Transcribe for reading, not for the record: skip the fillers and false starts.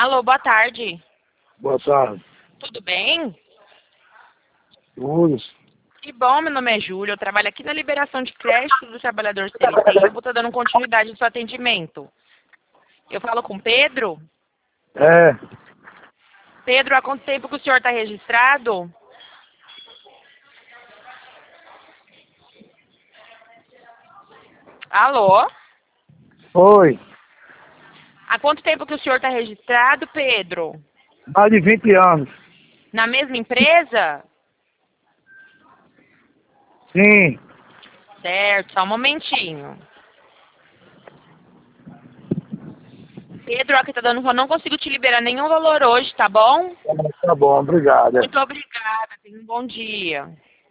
Alô, boa tarde. Boa tarde. Tudo bem? Tudo. Que bom, meu nome é Júlia. Eu trabalho aqui na liberação de crédito do trabalhador CLT e eu vou estar dando continuidade no seu atendimento. Eu falo com Pedro? É, Pedro, há quanto tempo que o senhor está registrado? Alô? foi. Há quanto tempo que o senhor está registrado, Pedro? Mais de 20 anos. Na mesma empresa? Sim. Certo, só um momentinho. Pedro, aqui tá dando, eu não consigo te liberar nenhum valor hoje, tá bom? Tá bom, obrigado. Muito obrigada, tenha um bom dia.